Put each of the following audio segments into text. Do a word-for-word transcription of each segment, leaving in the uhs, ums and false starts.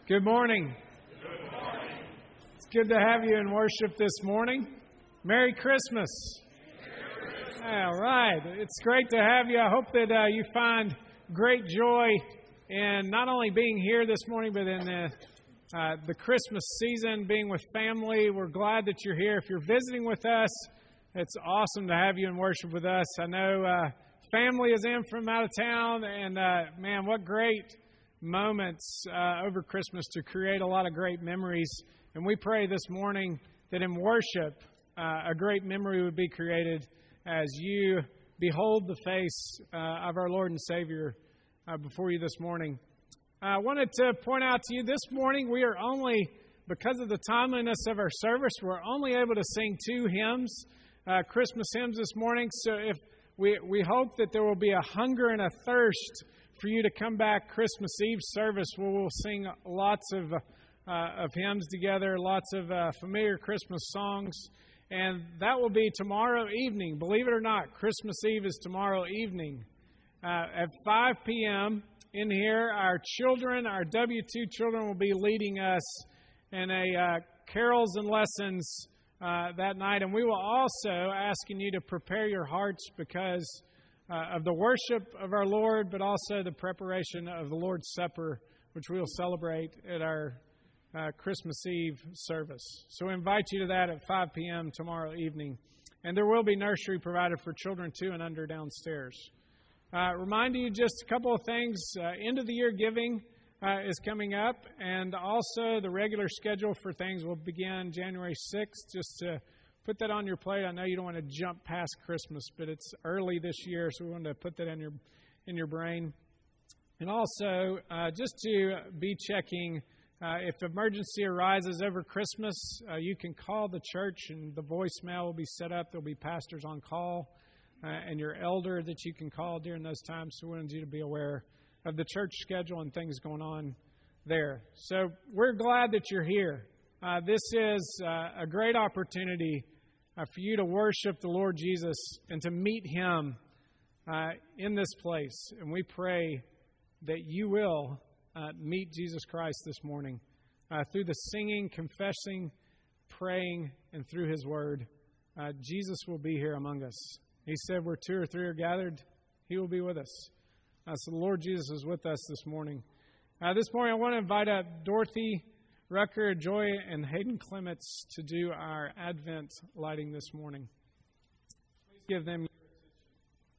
Good morning. Good morning. It's good to have you in worship this morning. Merry Christmas. Merry Christmas. All right. It's great to have you. I hope that uh, you find great joy in not only being here this morning, but in the, uh, the Christmas season, being with family. We're glad that you're here. If you're visiting with us, it's awesome to have you in worship with us. I know uh, family is in from out of town, and uh, man, what great moments uh, over Christmas to create a lot of great memories. And we pray this morning that in worship, uh, a great memory would be created as you behold the face uh, of our Lord and Savior uh, before you this morning. I wanted to point out to you this morning, we are only, because of the timeliness of our service, we're only able to sing two hymns, uh, Christmas hymns this morning. So if we, we hope that there will be a hunger and a thirst for you to come back Christmas Eve service, where we'll sing lots of uh, of hymns together, lots of uh, familiar Christmas songs, and that will be tomorrow evening. Believe it or not, Christmas Eve is tomorrow evening uh, at five p.m. in here. Our children, our W two children, will be leading us in a uh, carols and lessons uh, that night, and we will also asking you to prepare your hearts because Uh, of the worship of our Lord, but also the preparation of the Lord's Supper, which we will celebrate at our uh, Christmas Eve service. So we invite you to that at five p.m. tomorrow evening. And there will be nursery provided for children two and under downstairs. Uh, remind you just a couple of things. Uh, end of the year giving uh, is coming up, and also the regular schedule for things will begin January sixth, just to put that on your plate. I know you don't want to jump past Christmas, but it's early this year, so we wanted to put that in your in your brain. And also, uh, just to be checking, uh, if emergency arises over Christmas, uh, you can call the church, and the voicemail will be set up. There'll be pastors on call uh, and your elder that you can call during those times. So we wanted you to be aware of the church schedule and things going on there. So we're glad that you're here. Uh, this is uh, a great opportunity uh, for you to worship the Lord Jesus and to meet Him uh, in this place. And we pray that you will uh, meet Jesus Christ this morning uh, through the singing, confessing, praying, and through His Word. Uh, Jesus will be here among us. He said where two or three are gathered, He will be with us. Uh, so the Lord Jesus is with us this morning. Uh, this morning I want to invite up Dorothy Rucker, Joy, and Hayden Clements to do our Advent lighting this morning. Please give them your attention.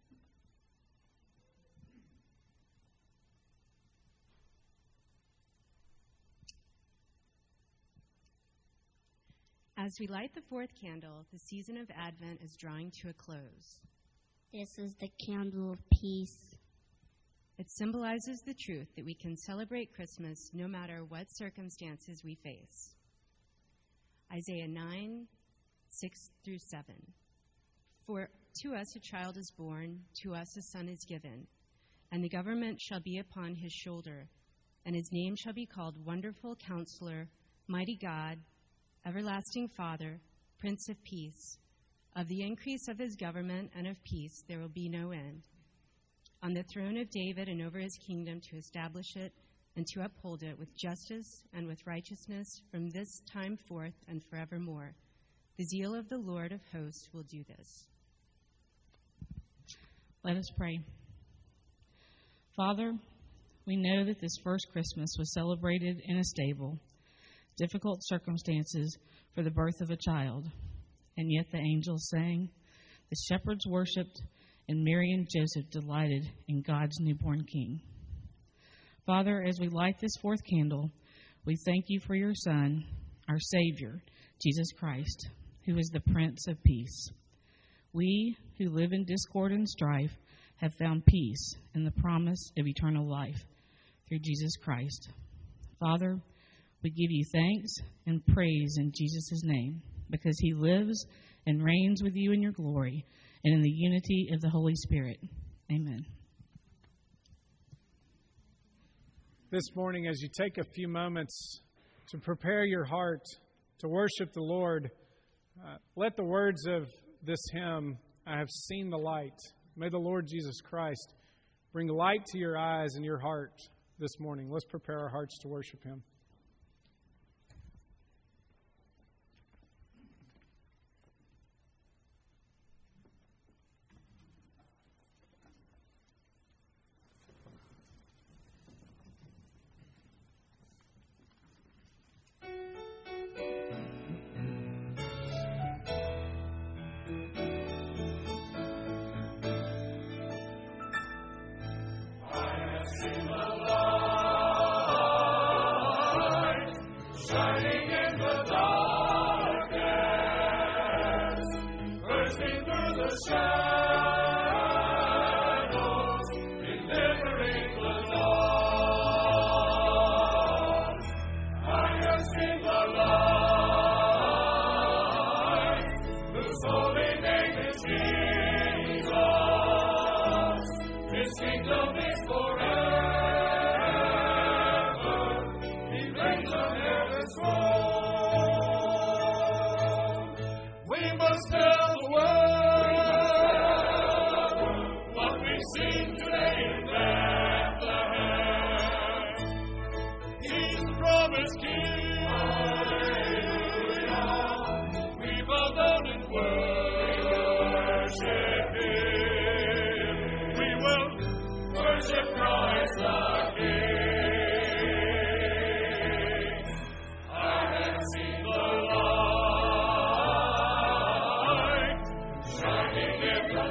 As we light the fourth candle, the season of Advent is drawing to a close. This is the candle of peace. It symbolizes the truth that we can celebrate Christmas no matter what circumstances we face. Isaiah nine, six through seven. For to us a child is born, to us a son is given, and the government shall be upon his shoulder, and his name shall be called Wonderful Counselor, Mighty God, Everlasting Father, Prince of Peace. Of the increase of his government and of peace there will be no end. On the throne of David and over his kingdom, to establish it and to uphold it with justice and with righteousness from this time forth and forevermore. The zeal of the Lord of hosts will do this. Let us pray. Father, we know that this first Christmas was celebrated in a stable, difficult circumstances for the birth of a child, and yet the angels sang, the shepherds worshipped, and Mary and Joseph delighted in God's newborn King. Father, as we light this fourth candle, we thank you for your Son, our Savior, Jesus Christ, who is the Prince of Peace. We who live in discord and strife have found peace in the promise of eternal life through Jesus Christ. Father, we give you thanks and praise in Jesus' name, because he lives and reigns with you in your glory and in the unity of the Holy Spirit. Amen. This morning, as you take a few moments to prepare your heart to worship the Lord, uh, let the words of this hymn, I have seen the light. May the Lord Jesus Christ bring light to your eyes and your heart this morning. Let's prepare our hearts to worship Him. is forever. He reigns on heaven's throne. We must tell the world what we sing today in Bethlehem. He's the promised King. Hallelujah. We bow down and worship Him. We will worship Christ the King. I have seen the light shining in the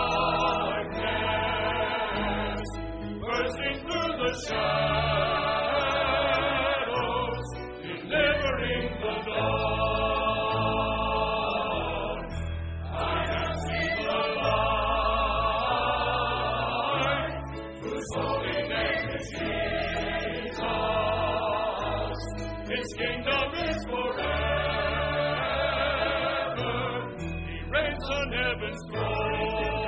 darkness, bursting through the shadows, delivering the dawn. I have seen the light, whose holy name is Jesus. His kingdom is forever. He reigns on heaven's throne.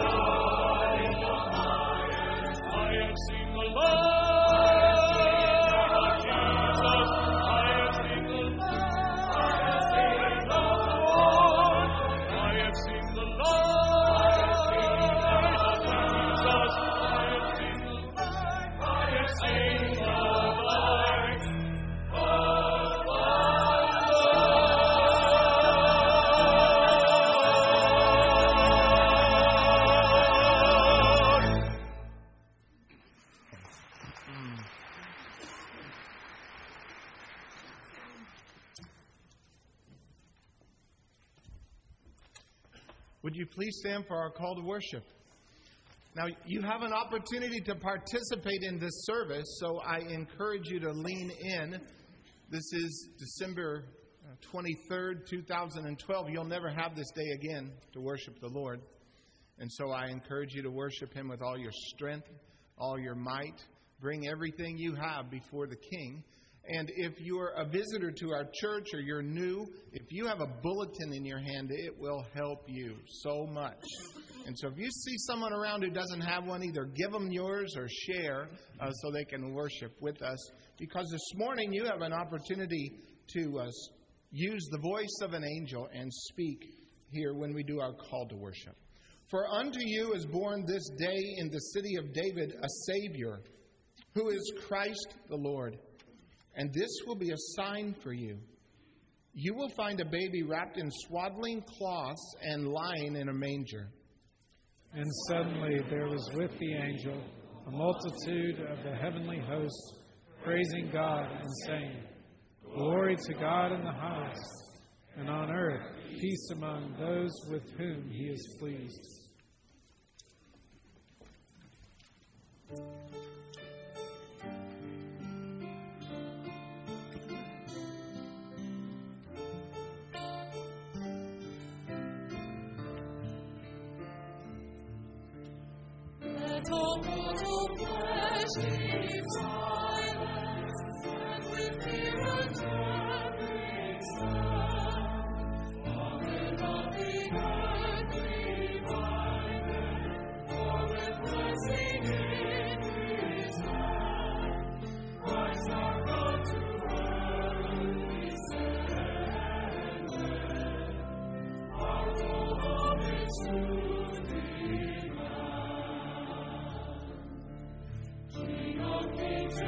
I have seen the light of Jesus. I have seen the light of the Lord. I have seen the light of Jesus. I have seen the light. I have seen the light of the Lord. Would you please stand for our call to worship? Now, you have an opportunity to participate in this service, so I encourage you to lean in. This is December twenty-third, two thousand twelve. You'll never have this day again to worship the Lord. And so I encourage you to worship Him with all your strength, all your might. Bring everything you have before the King. And if you're a visitor to our church or you're new, if you have a bulletin in your hand, it will help you so much. And so if you see someone around who doesn't have one, either give them yours or share uh, so they can worship with us. Because this morning you have an opportunity to uh, use the voice of an angel and speak here when we do our call to worship. For unto you is born this day in the city of David a Savior, who is Christ the Lord. And this will be a sign for you. You will find a baby wrapped in swaddling cloths and lying in a manger. And suddenly there was with the angel a multitude of the heavenly hosts, praising God and saying, Glory to God in the highest, and on earth peace among those with whom He is pleased. King of kings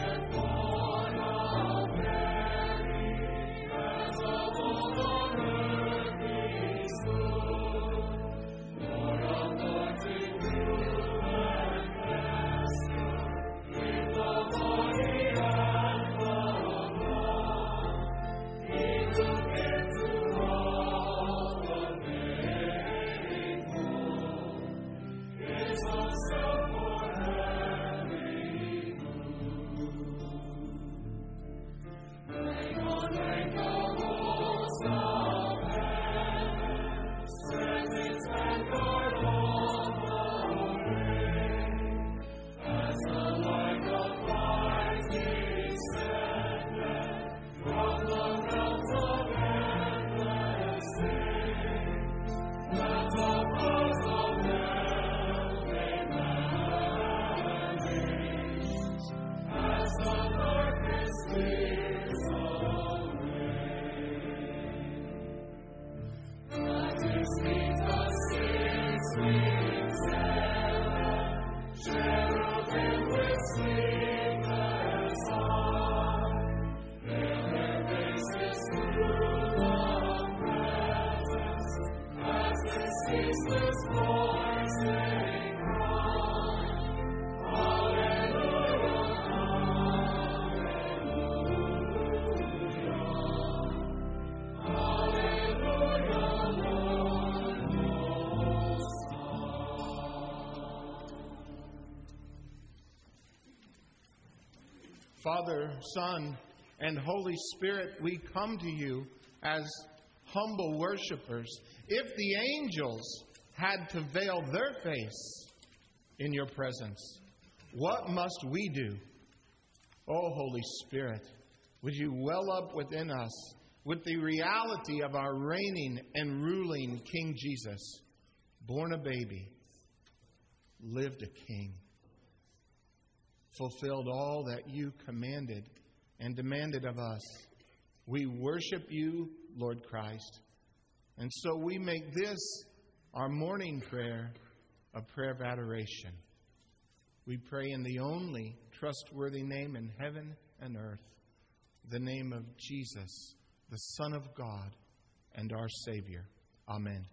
Father, Son, and Holy Spirit, we come to you as humble worshipers. If the angels had to veil their face in your presence, what must we do? Oh, Holy Spirit, would you well up within us with the reality of our reigning and ruling King Jesus, born a baby, lived a king, fulfilled all that you commanded and demanded of us. We worship you, Lord Christ. And so we make this our morning prayer, a prayer of adoration. We pray in the only trustworthy name in heaven and earth, the name of Jesus, the Son of God and our Savior. Amen.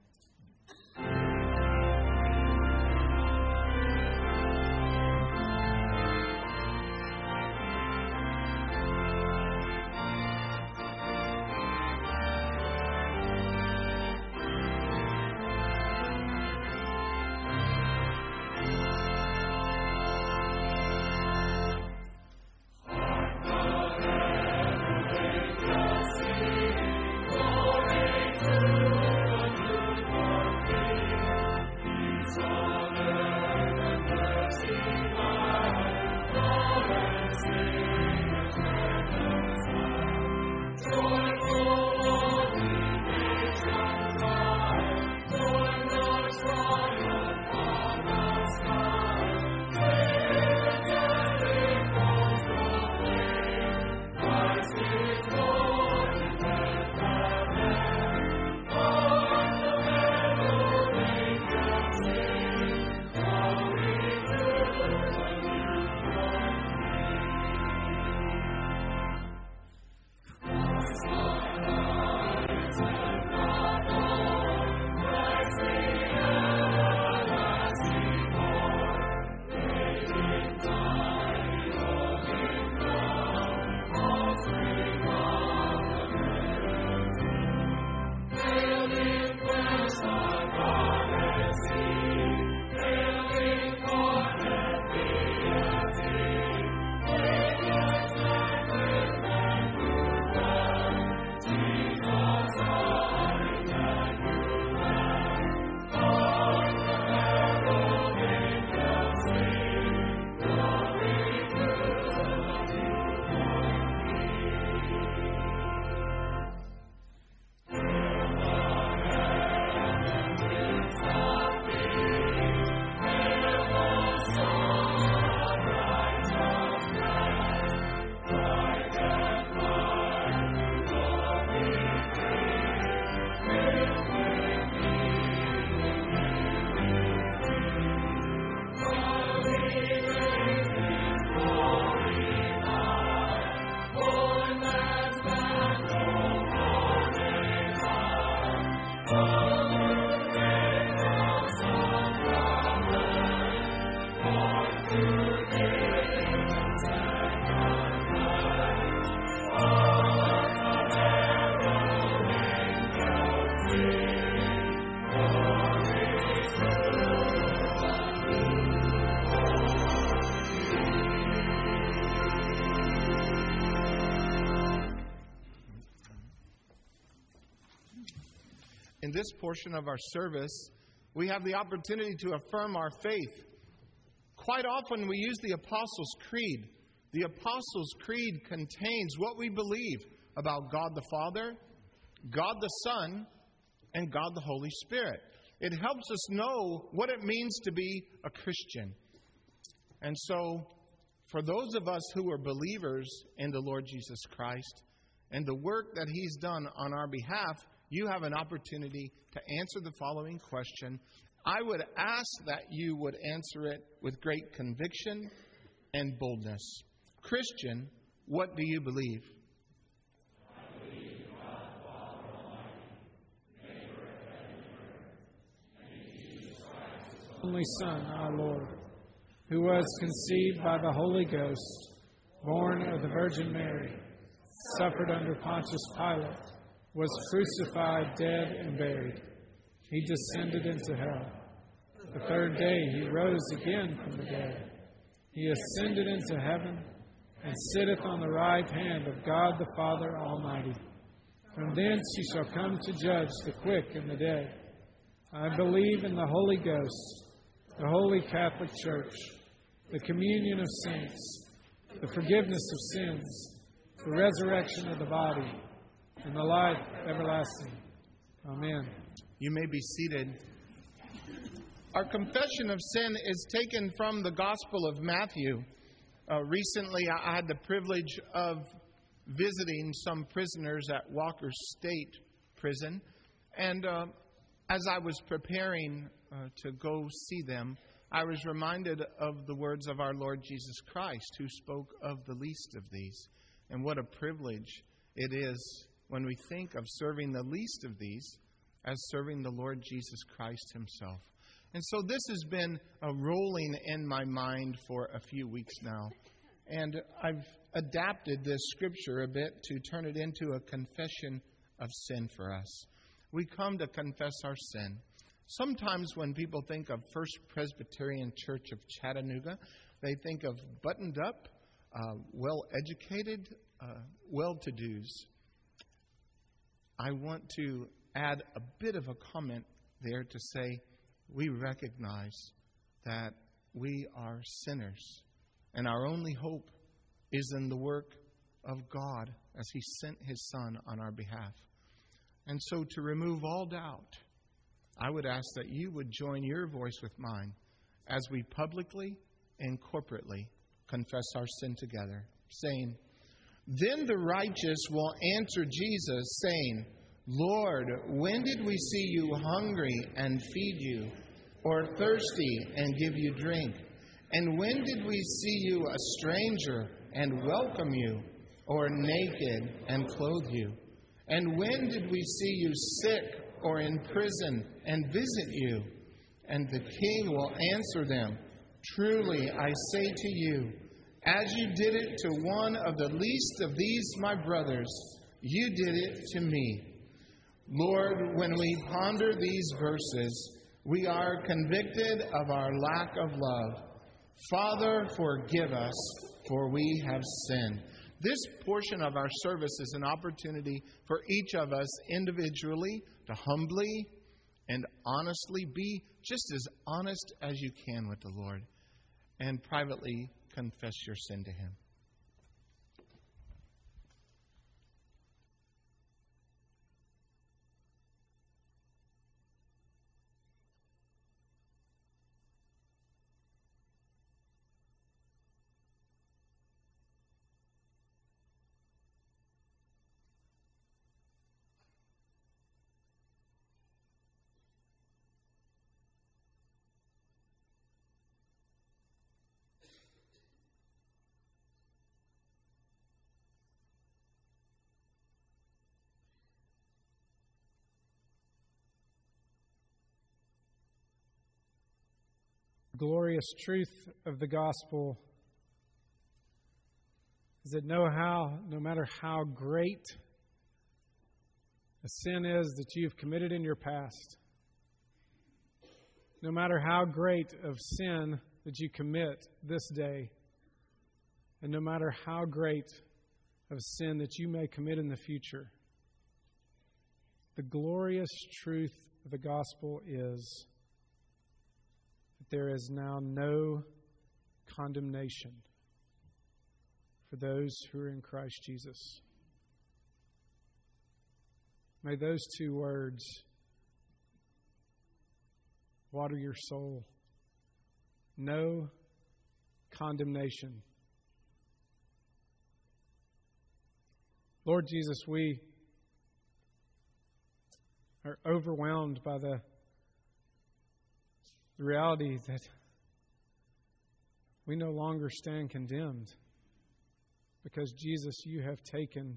In this portion of our service, we have the opportunity to affirm our faith. Quite often we use the Apostles' Creed. The Apostles' Creed contains what we believe about God the Father, God the Son, and God the Holy Spirit. It helps us know what it means to be a Christian. And so, for those of us who are believers in the Lord Jesus Christ and the work that He's done on our behalf, you have an opportunity to answer the following question. I would ask that you would answer it with great conviction and boldness. Christian, what do you believe? Only Son, our Lord, who was conceived by the Holy Ghost, born of the Virgin Mary, suffered under Pontius Pilate, was crucified, dead, and buried. He descended into hell. The third day he rose again from the dead. He ascended into heaven and sitteth on the right hand of God the Father Almighty. From thence he shall come to judge the quick and the dead. I believe in the Holy Ghost, the Holy Catholic Church, the communion of saints, the forgiveness of sins, the resurrection of the body, and the life everlasting. Amen. You may be seated. Our confession of sin is taken from the Gospel of Matthew. Uh, recently, I had the privilege of visiting some prisoners at Walker State Prison. And uh, as I was preparing uh, to go see them, I was reminded of the words of our Lord Jesus Christ, who spoke of the least of these. And what a privilege it is when we think of serving the least of these as serving the Lord Jesus Christ himself. And so this has been uh, rolling in my mind for a few weeks now. And I've adapted this scripture a bit to turn it into a confession of sin for us. We come to confess our sin. Sometimes when people think of First Presbyterian Church of Chattanooga, they think of buttoned up, uh, well-educated, uh, well-to-dos. I want to add a bit of a comment there to say we recognize that we are sinners, and our only hope is in the work of God as He sent His Son on our behalf. And so to remove all doubt, I would ask that you would join your voice with mine as we publicly and corporately confess our sin together, saying, "Then the righteous will answer Jesus, saying, Lord, when did we see you hungry and feed you, or thirsty and give you drink? And when did we see you a stranger and welcome you, or naked and clothe you? And when did we see you sick or in prison and visit you?" And the king will answer them, "Truly I say to you, as you did it to one of the least of these my brothers, you did it to me." Lord, when we ponder these verses, we are convicted of our lack of love. Father, forgive us, for we have sinned. This portion of our service is an opportunity for each of us individually to humbly and honestly be just as honest as you can with the Lord, and privately confess your sin to Him. Glorious truth of the gospel is that no how, no matter how great a sin is that you've committed in your past, no matter how great of sin that you commit this day, and no matter how great of sin that you may commit in the future, the glorious truth of the gospel is there is now no condemnation for those who are in Christ Jesus. May those two words water your soul. No condemnation. Lord Jesus, we are overwhelmed by the The reality that We no longer stand condemned because, Jesus, you have taken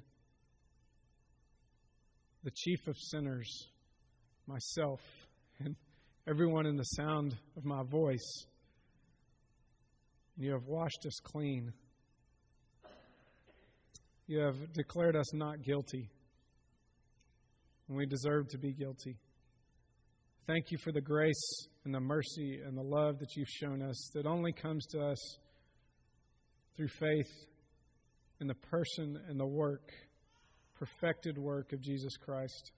the chief of sinners, myself, and everyone in the sound of my voice, and you have washed us clean. You have declared us not guilty when we deserve to be guilty. Thank you for the grace and the mercy and the love that you've shown us that only comes to us through faith in the person and the work, perfected work of Jesus Christ.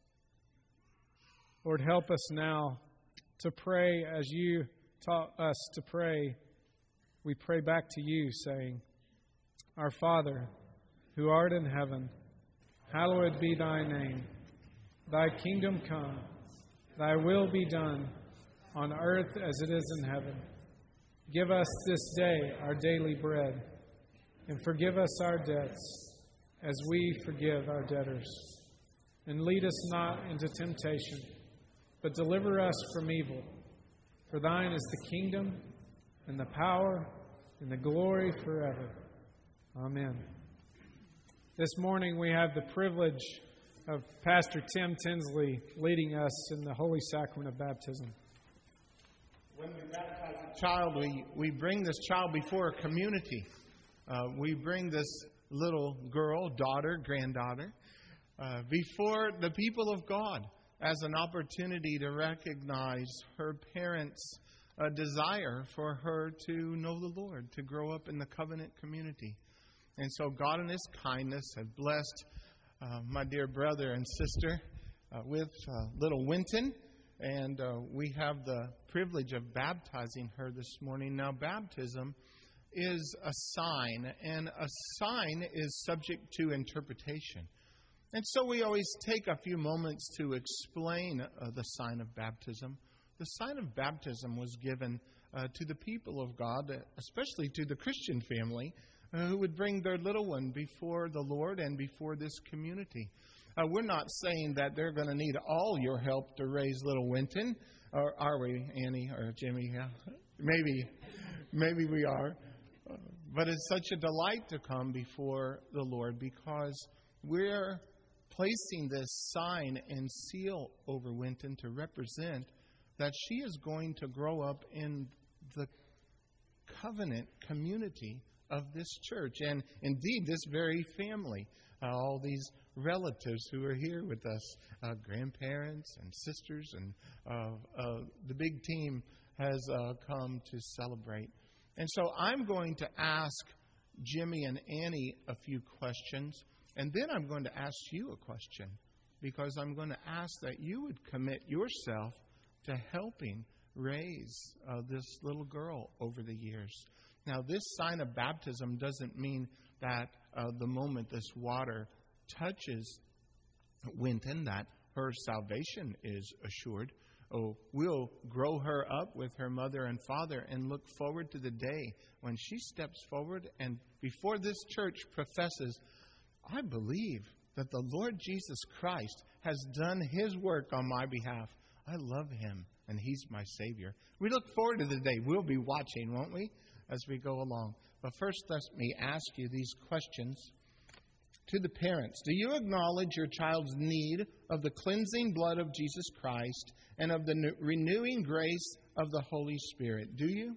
Lord, help us now to pray as you taught us to pray. We pray back to you, saying, Our Father, who art in heaven, hallowed be thy name. Thy kingdom come. Thy will be done, on earth as it is in heaven. Give us this day our daily bread, and forgive us our debts, as we forgive our debtors. And lead us not into temptation, but deliver us from evil. For thine is the kingdom, and the power, and the glory forever. Amen. This morning we have the privilege of Pastor Tim Tinsley leading us in the Holy Sacrament of Baptism. When we baptize a child, we, we bring this child before a community. Uh, we bring this little girl, daughter, granddaughter, uh, before the people of God as an opportunity to recognize her parents' uh, desire for her to know the Lord, to grow up in the covenant community. And so God in His kindness has blessed Uh, my dear brother and sister uh, with uh, little Winton, and uh, we have the privilege of baptizing her this morning. Now, baptism is a sign, and a sign is subject to interpretation. And so we always take a few moments to explain uh, the sign of baptism. The sign of baptism was given uh, to the people of God, especially to the Christian family, Uh, who would bring their little one before the Lord and before this community. Uh, we're not saying that they're going to need all your help to raise little Winton, or are we, Annie or Jimmy? Yeah. Maybe, maybe we are. Uh, but it's such a delight to come before the Lord because we're placing this sign and seal over Winton to represent that she is going to grow up in the covenant community of this church, and indeed this very family, uh, all these relatives who are here with us, uh, grandparents and sisters, and uh, uh, the big team has uh, come to celebrate. And so I'm going to ask Jimmy and Annie a few questions, and then I'm going to ask you a question, because I'm going to ask that you would commit yourself to helping raise uh, this little girl over the years. Now, this sign of baptism doesn't mean that uh, the moment this water touches Winton, that her salvation is assured. Oh, we'll grow her up with her mother and father and look forward to the day when she steps forward and before this church professes, I believe that the Lord Jesus Christ has done His work on my behalf. I love Him, and He's my Savior. We look forward to the day. We'll be watching, won't we, as we go along. But first, let me ask you these questions. To the parents, do you acknowledge your child's need of the cleansing blood of Jesus Christ and of the renewing grace of the Holy Spirit? Do you?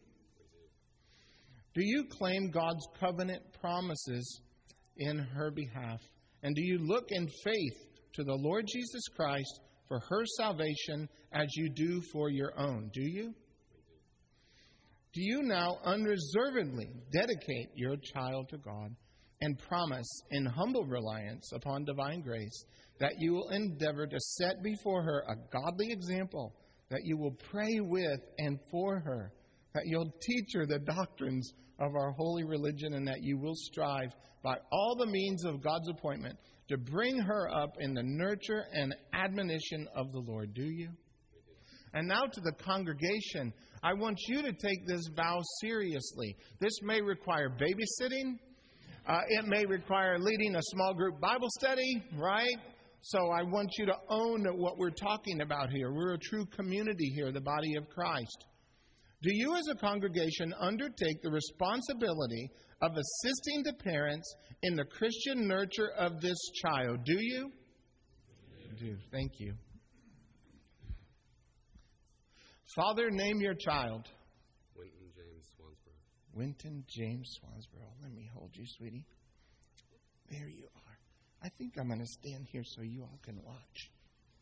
Do you claim God's covenant promises in her behalf? And do you look in faith to the Lord Jesus Christ for her salvation as you do for your own? Do you? Do you now unreservedly dedicate your child to God and promise in humble reliance upon divine grace that you will endeavor to set before her a godly example, that you will pray with and for her, that you'll teach her the doctrines of our holy religion, and that you will strive by all the means of God's appointment to bring her up in the nurture and admonition of the Lord? Do you? And now to the congregation, I want you to take this vow seriously. This may require babysitting. Uh, it may require leading a small group Bible study, right? So I want you to own what we're talking about here. We're a true community here, the body of Christ. Do you as a congregation undertake the responsibility of assisting the parents in the Christian nurture of this child? Do you? Do. Thank you. Father, name your child. Winton James Swansboro. Winton James Swansboro. Let me hold you, sweetie. There you are. I think I'm going to stand here so you all can watch.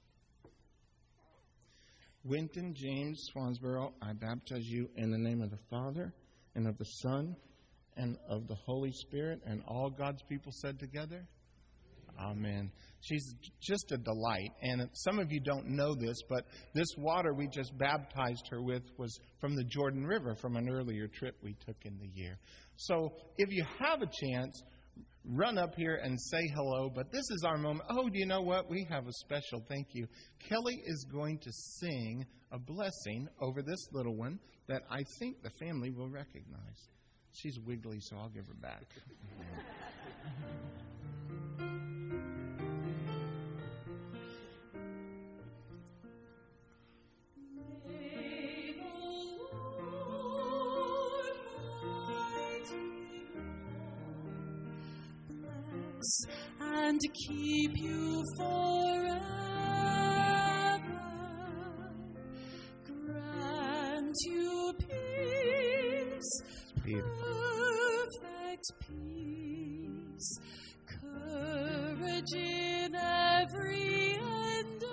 Winton James Swansboro, I baptize you in the name of the Father and of the Son and of the Holy Spirit, and all God's people said together, Amen. She's just a delight. And some of you don't know this, but this water we just baptized her with was from the Jordan River from an earlier trip we took in the year. So if you have a chance, run up here and say hello. But this is our moment. Oh, do you know what? We have a special thank you. Kelly is going to sing a blessing over this little one that I think the family will recognize. She's wiggly, so I'll give her back. And keep you forever. Grant you peace, perfect peace, courage in every endeavor.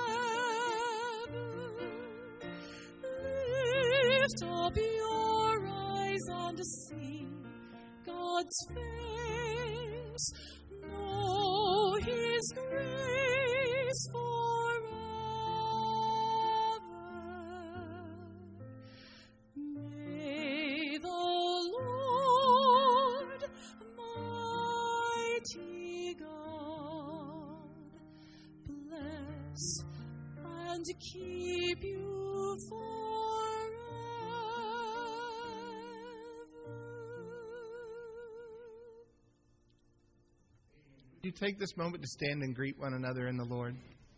Lift up your eyes and see God's face. Know His grace forever. May the Lord, mighty God, bless and keep you forever. Would you take this moment to stand and greet one another in the Lord?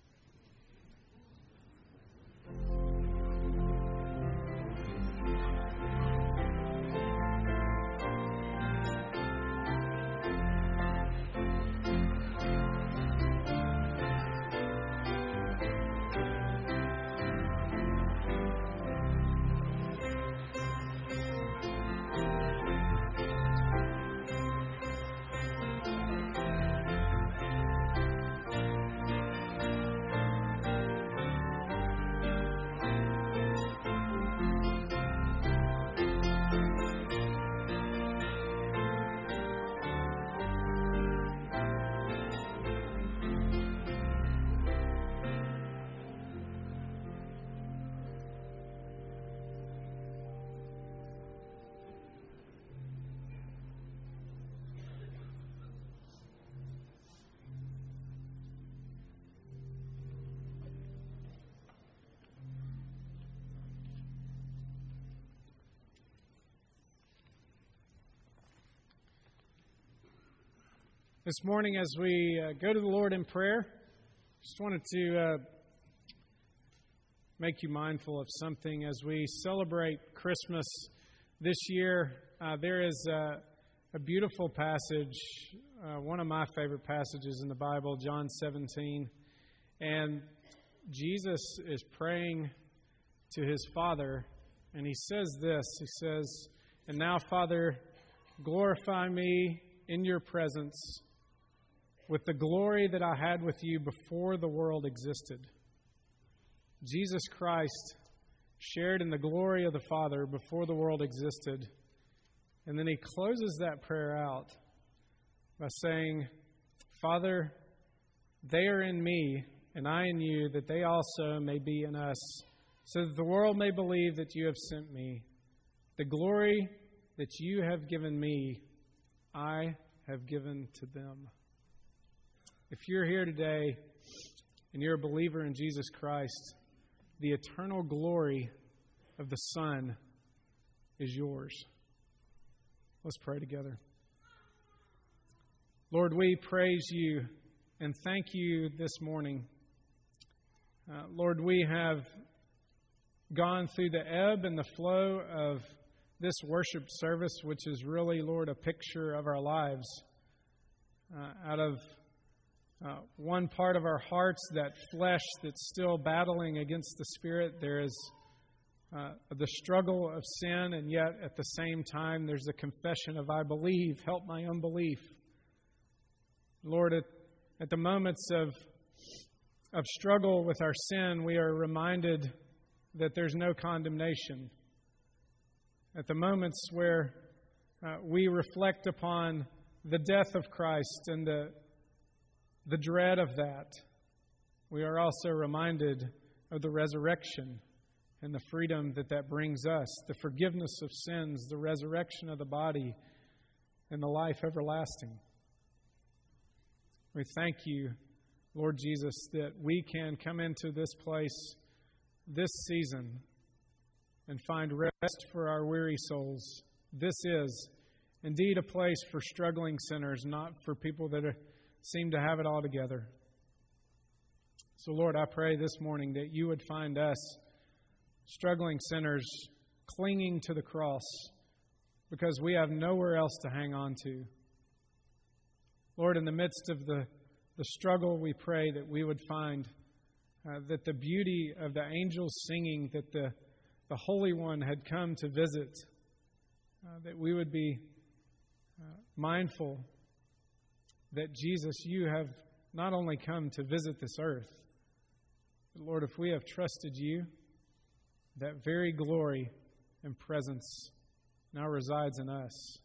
This morning, as we uh, go to the Lord in prayer, just wanted to uh, make you mindful of something. As we celebrate Christmas this year, uh, there is uh, a beautiful passage, uh, one of my favorite passages in the Bible, John seventeen. And Jesus is praying to His Father, and He says this. He says, "And now, Father, glorify me in your presence with the glory that I had with you before the world existed." Jesus Christ shared in the glory of the Father before the world existed. And then He closes that prayer out by saying, "Father, they are in me, and I in you, that they also may be in us, so that the world may believe that you have sent me. The glory that you have given me, I have given to them." If you're here today and you're a believer in Jesus Christ, the eternal glory of the Son is yours. Let's pray together. Lord, we praise you and thank you this morning. Uh, Lord, we have gone through the ebb and the flow of this worship service, which is really, Lord, a picture of our lives. Uh, out of uh, one part of our hearts, that flesh that's still battling against the Spirit, there is uh, the struggle of sin, and yet at the same time, there's a confession of, I believe, help my unbelief. Lord, at, at the moments of, of struggle with our sin, we are reminded that there's no condemnation. At the moments where uh, we reflect upon the death of Christ and the, the dread of that, we are also reminded of the resurrection and the freedom that that brings us, the forgiveness of sins, the resurrection of the body, and the life everlasting. We thank you, Lord Jesus, that we can come into this place this season and find rest for our weary souls. This is indeed a place for struggling sinners, not for people that are, seem to have it all together. So, Lord, I pray this morning that you would find us struggling sinners clinging to the cross because we have nowhere else to hang on to. Lord, in the midst of the, the struggle, we pray that we would find uh, that the beauty of the angels singing that the, the Holy One had come to visit, uh, that we would be uh, mindful that, Jesus, you have not only come to visit this earth, but, Lord, if we have trusted you, that very glory and presence now resides in us.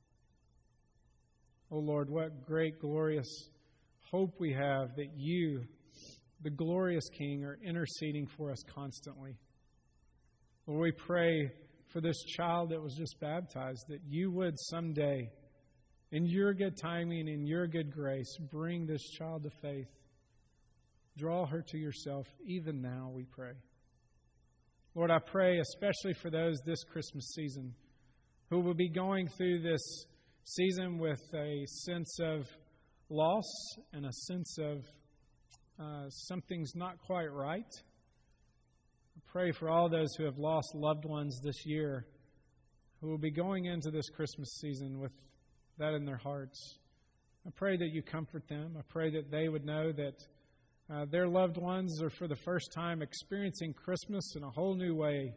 Oh, Lord, what great, glorious hope we have that you, the glorious King, are interceding for us constantly. Lord, we pray for this child that was just baptized, that you would someday, in your good timing, in your good grace, bring this child to faith. Draw her to yourself even now, we pray. Lord, I pray especially for those this Christmas season who will be going through this season with a sense of loss and a sense of uh, something's not quite right. I pray for all those who have lost loved ones this year who will be going into this Christmas season with that in their hearts. I pray that you comfort them. I pray that they would know that uh, their loved ones are for the first time experiencing Christmas in a whole new way.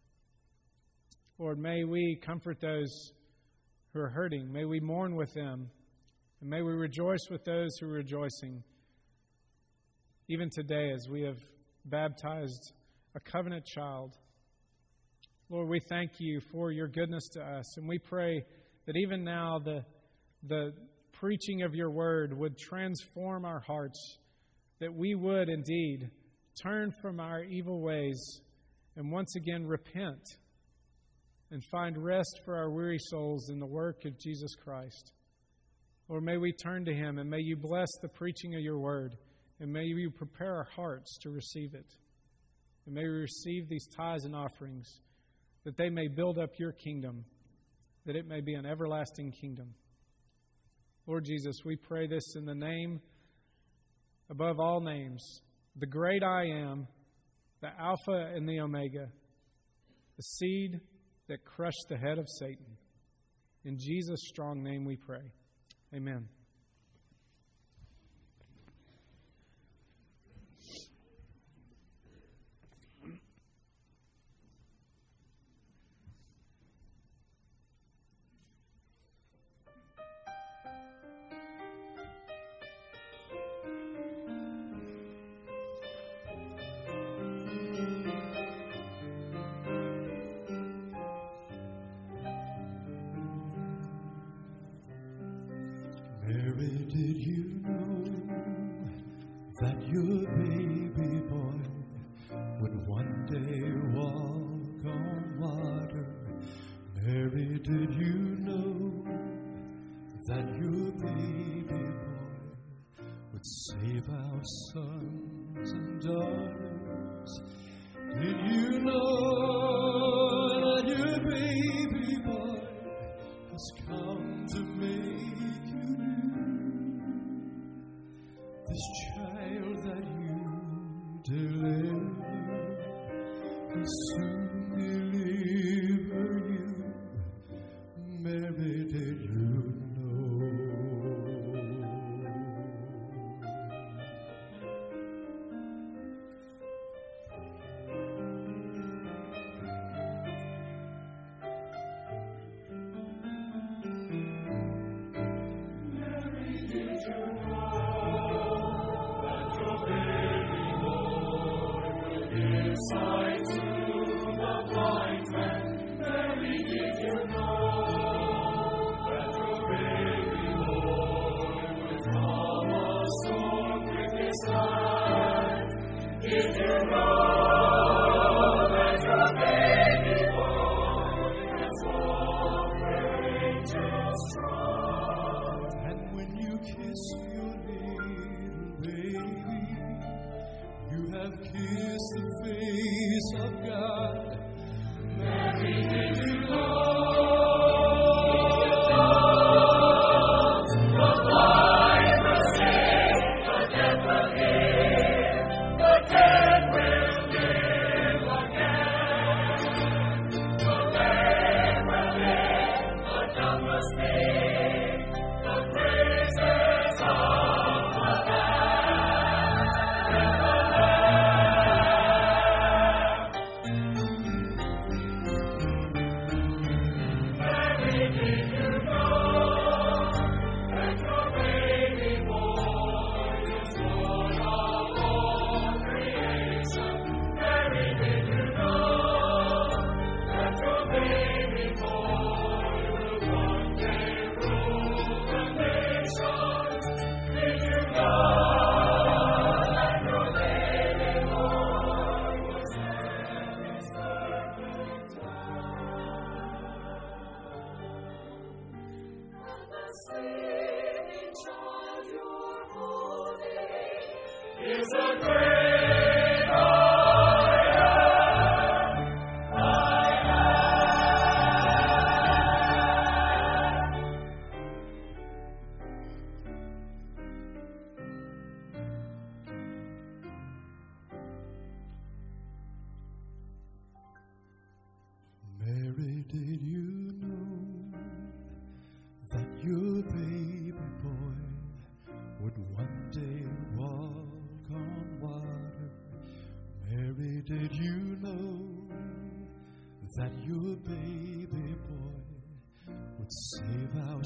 Lord, may we comfort those who are hurting. May we mourn with them. And may we rejoice with those who are rejoicing. Even today, as we have baptized a covenant child. Lord, we thank you for your goodness to us. And we pray that even now the, the preaching of your word would transform our hearts, that we would indeed turn from our evil ways and once again repent and find rest for our weary souls in the work of Jesus Christ. Lord, may we turn to him, and may you bless the preaching of your word, and may you prepare our hearts to receive it. And may we receive these tithes and offerings, that they may build up your kingdom, that it may be an everlasting kingdom. Lord Jesus, we pray this in the name above all names, the great I am, the Alpha and the Omega, the seed that crushed the head of Satan. In Jesus' strong name we pray. Amen. Mary, did you know that your baby boy would one day walk on water? Mary, did you know that your baby boy would save our sons and daughters? Did you know that your baby boy has come to make you new? This child that you delivered is Mary, did you know that your baby boy would one day walk on water? Mary, did you know that your baby boy would save our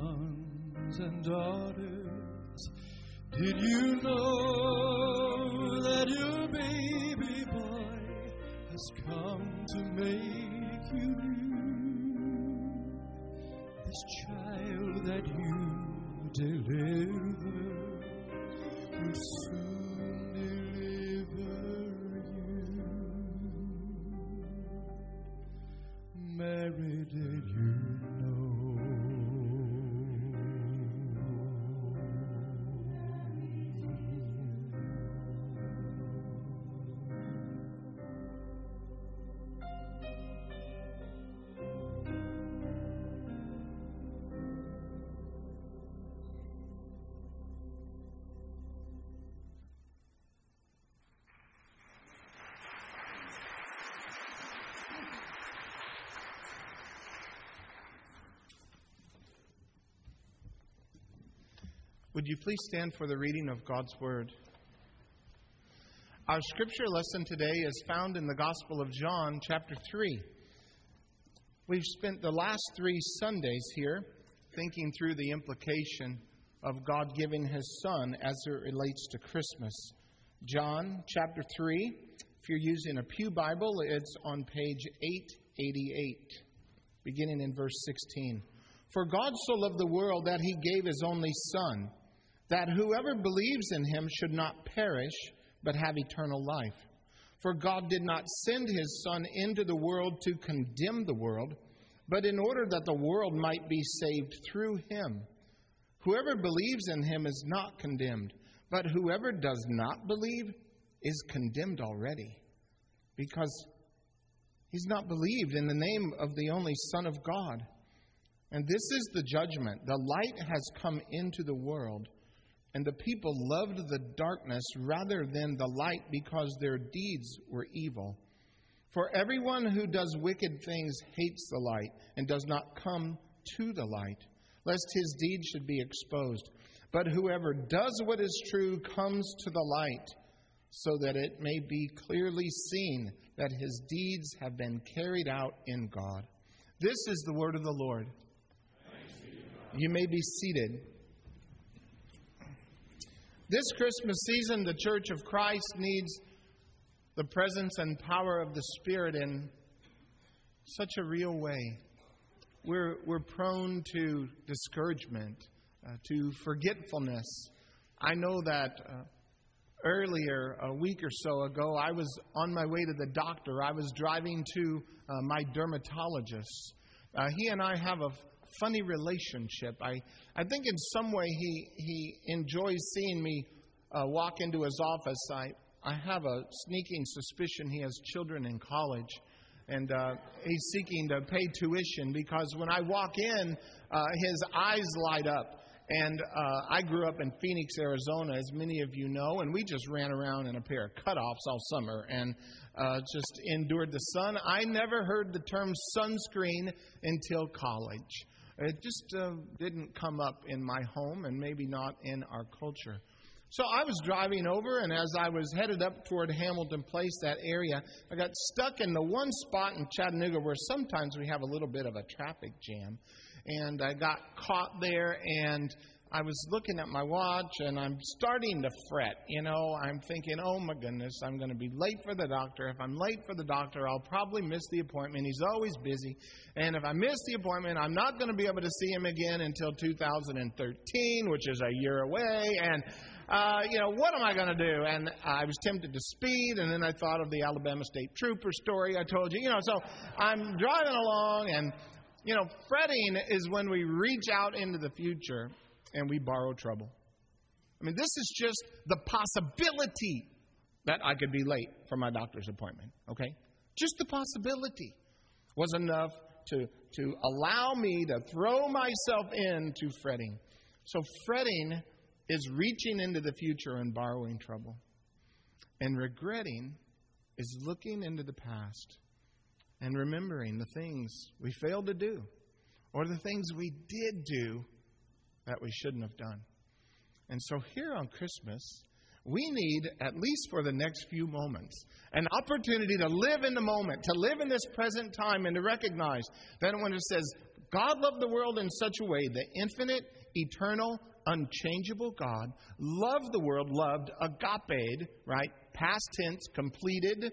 sons and daughters? Did you know that your baby boy has come to make you new? This child that you deliver will soon deliver you. Mary, did you know? Would you please stand for the reading of God's Word? Our scripture lesson today is found in the Gospel of John, chapter three. We've spent the last three Sundays here thinking through the implication of God giving His Son as it relates to Christmas. John, chapter three, if you're using a pew Bible, it's on page eight eighty-eight, beginning in verse sixteen. For God so loved the world that He gave His only Son, that whoever believes in Him should not perish, but have eternal life. For God did not send His Son into the world to condemn the world, but in order that the world might be saved through Him. Whoever believes in Him is not condemned, but whoever does not believe is condemned already, because he's not believed in the name of the only Son of God. And this is the judgment. The light has come into the world, and the people loved the darkness rather than the light because their deeds were evil. For everyone who does wicked things hates the light and does not come to the light, lest his deeds should be exposed. But whoever does what is true comes to the light, so that it may be clearly seen that his deeds have been carried out in God. This is the word of the Lord. You may be seated. This Christmas season, the Church of Christ needs the presence and power of the Spirit in such a real way. We're, we're prone to discouragement, uh, to forgetfulness. I know that uh, earlier, a week or so ago, I was on my way to the doctor. I was driving to uh, my dermatologist. Uh, he and I have a funny relationship. I, I think in some way he, he enjoys seeing me uh, walk into his office. I, I have a sneaking suspicion he has children in college, and uh, he's seeking to pay tuition because when I walk in, uh, his eyes light up. And uh, I grew up in Phoenix, Arizona, as many of you know, and we just ran around in a pair of cutoffs all summer and uh, just endured the sun. I never heard the term sunscreen until college. It just uh, didn't come up in my home and maybe not in our culture. So I was driving over, and as I was headed up toward Hamilton Place, that area, I got stuck in the one spot in Chattanooga where sometimes we have a little bit of a traffic jam. And I got caught there, and I was looking at my watch, and I'm starting to fret. You know, I'm thinking, oh, my goodness, I'm going to be late for the doctor. If I'm late for the doctor, I'll probably miss the appointment. He's always busy. And if I miss the appointment, I'm not going to be able to see him again until two thousand thirteen, which is a year away. And, uh, you know, what am I going to do? And I was tempted to speed, and then I thought of the Alabama State Trooper story I told you. You know, so I'm driving along, and you know, fretting is when we reach out into the future and we borrow trouble. I mean, this is just the possibility that I could be late for my doctor's appointment, okay? Just the possibility was enough to, to allow me to throw myself into fretting. So fretting is reaching into the future and borrowing trouble. And regretting is looking into the past and remembering the things we failed to do or the things we did do that we shouldn't have done. And so here on Christmas, we need, at least for the next few moments, an opportunity to live in the moment, to live in this present time, and to recognize that when it says, God loved the world in such a way, the infinite, eternal, unchangeable God loved the world, loved, agape, right? Past tense, completed,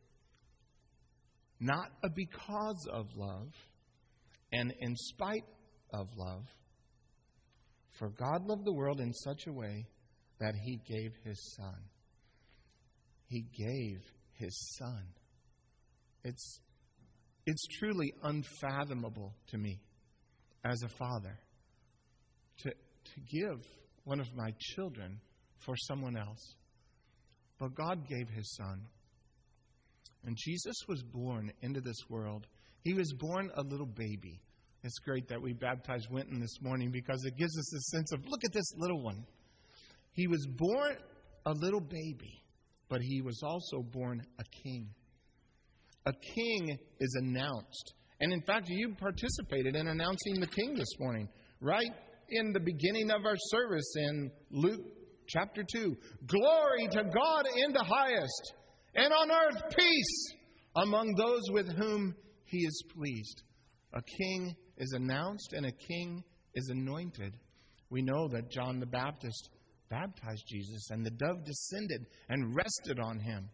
not a because of love, and in spite of love. For God loved the world in such a way that He gave His Son. He gave His Son. It's, it's truly unfathomable to me as a father to, to give one of my children for someone else. But God gave His Son. And Jesus was born into this world. He was born a little baby. It's great that we baptized Winton this morning because it gives us a sense of, look at this little one. He was born a little baby, but he was also born a king. A king is announced. And in fact, you participated in announcing the king this morning, right in the beginning of our service in Luke chapter two. Glory to God in the highest, and on earth peace among those with whom He is pleased. A king is announced and a king is anointed. We know that John the Baptist baptized Jesus and the dove descended and rested on Him.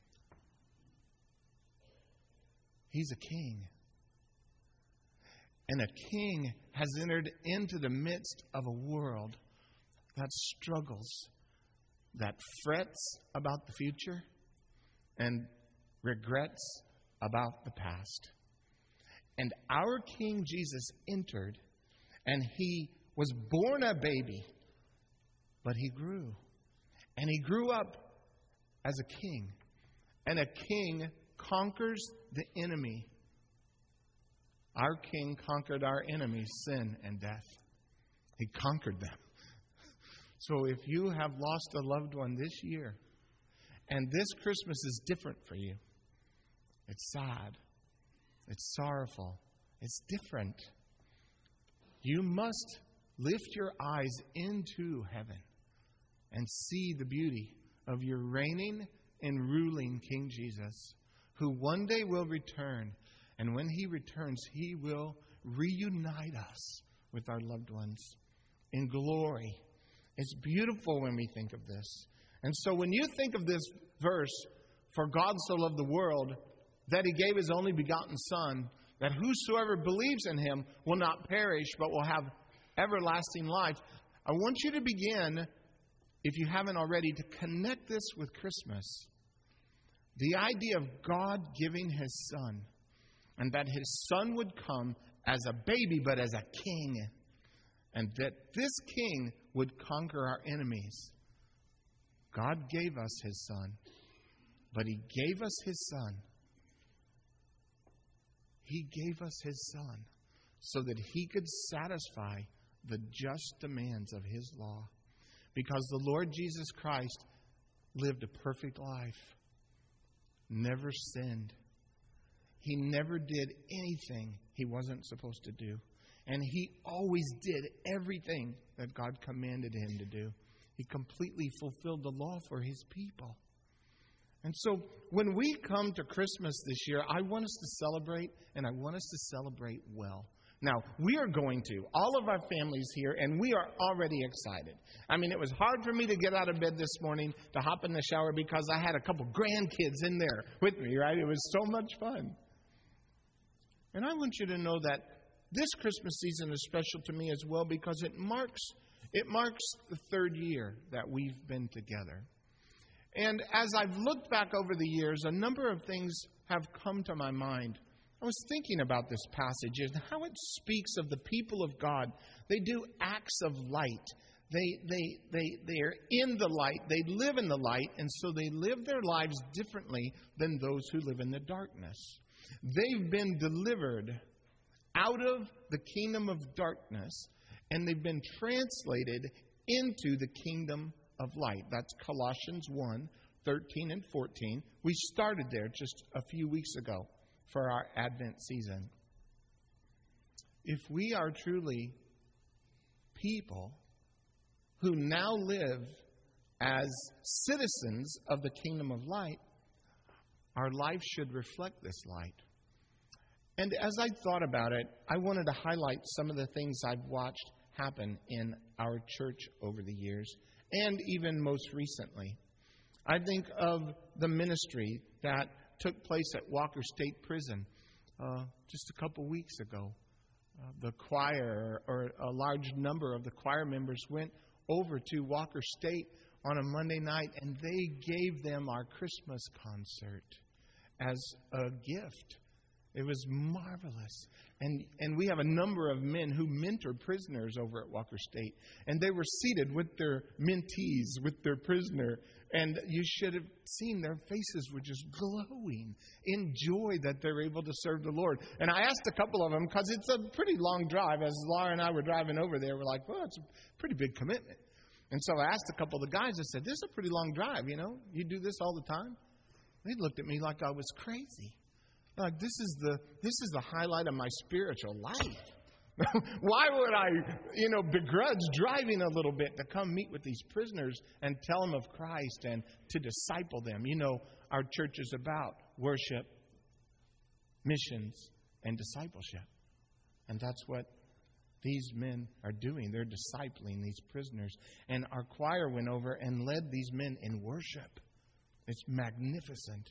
He's a king. And a king has entered into the midst of a world that struggles, that frets about the future, and regrets about the past. And our King Jesus entered, and He was born a baby, but He grew. And He grew up as a king. And a king conquers the enemy. Our King conquered our enemies, sin and death. He conquered them. So if you have lost a loved one this year, and this Christmas is different for you, it's sad, it's sorrowful, it's different, you must lift your eyes into heaven and see the beauty of your reigning and ruling King Jesus, who one day will return. And when He returns, He will reunite us with our loved ones in glory. It's beautiful when we think of this. And so when you think of this verse, for God so loved the world, that He gave His only begotten Son, that whosoever believes in Him will not perish, but will have everlasting life, I want you to begin if you haven't already, to connect this with Christmas. The idea of God giving His Son, and that His Son would come as a baby, but as a king, and that this king would conquer our enemies. God gave us His Son, but He gave us His Son. He gave us His Son so that He could satisfy the just demands of His law. Because the Lord Jesus Christ lived a perfect life, never sinned. He never did anything He wasn't supposed to do. And He always did everything that God commanded Him to do. He completely fulfilled the law for His people. And so when we come to Christmas this year, I want us to celebrate, and I want us to celebrate well. Now, we are going to, all of our families here, and we are already excited. I mean, it was hard for me to get out of bed this morning to hop in the shower because I had a couple grandkids in there with me, right? It was so much fun. And I want you to know that this Christmas season is special to me as well because it marks it marks the third year that we've been together. And as I've looked back over the years, a number of things have come to my mind. I was thinking about this passage and how it speaks of the people of God. They do acts of light. They, they, they, they are in the light. They live in the light, and so they live their lives differently than those who live in the darkness. They've been delivered out of the kingdom of darkness, and they've been translated into the kingdom of light. That's Colossians one, thirteen and fourteen. We started there just a few weeks ago for our Advent season. If we are truly people who now live as citizens of the kingdom of light, our life should reflect this light. And as I thought about it, I wanted to highlight some of the things I've watched happen in our church over the years, and even most recently. I think of the ministry that took place at Walker State Prison uh, just a couple weeks ago. Uh, the choir, or a large number of the choir members, went over to Walker State on a Monday night, and they gave them our Christmas concert as a gift. It was marvelous. And and we have a number of men who mentor prisoners over at Walker State. And they were seated with their mentees, with their prisoner. And you should have seen their faces were just glowing in joy that they're able to serve the Lord. And I asked a couple of them, because it's a pretty long drive. As Laura and I were driving over there, we're like, well, it's a pretty big commitment. And so I asked a couple of the guys, I said, this is a pretty long drive, you know? You do this all the time? They looked at me like I was crazy. Like, this is the this is the highlight of my spiritual life. Why would I, you know, begrudge driving a little bit to come meet with these prisoners and tell them of Christ and to disciple them? You know, our church is about worship, missions, and discipleship. And that's what these men are doing. They're discipling these prisoners. And our choir went over and led these men in worship. It's magnificent.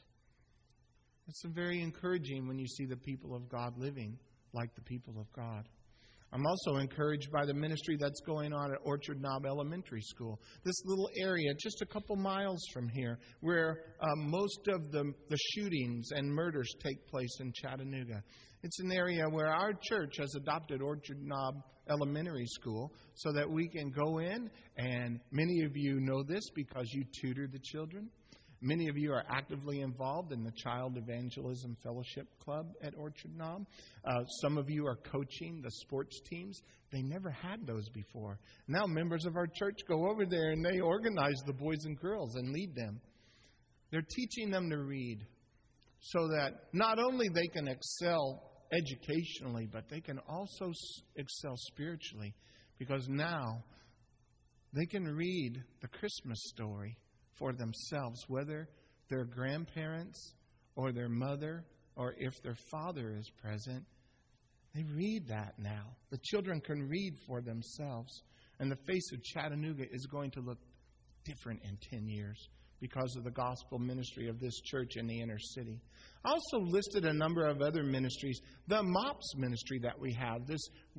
It's very encouraging when you see the people of God living like the people of God. I'm also encouraged by the ministry that's going on at Orchard Knob Elementary School. This little area just a couple miles from here where uh, most of the, the shootings and murders take place in Chattanooga. It's an area where our church has adopted Orchard Knob Elementary School so that we can go in, and many of you know this because you tutor the children. Many of you are actively involved in the Child Evangelism Fellowship Club at Orchard Knob. Uh, some of you are coaching the sports teams. They never had those before. Now members of our church go over there and they organize the boys and girls and lead them. They're teaching them to read so that not only they can excel educationally, but they can also excel spiritually, because now they can read the Christmas story for themselves, whether their grandparents or their mother or if their father is present. They read that now. The children can read for themselves. And the face of Chattanooga is going to look different in ten years because of the gospel ministry of this church in the inner city. I also listed a number of other ministries. The MOPS ministry that we have, this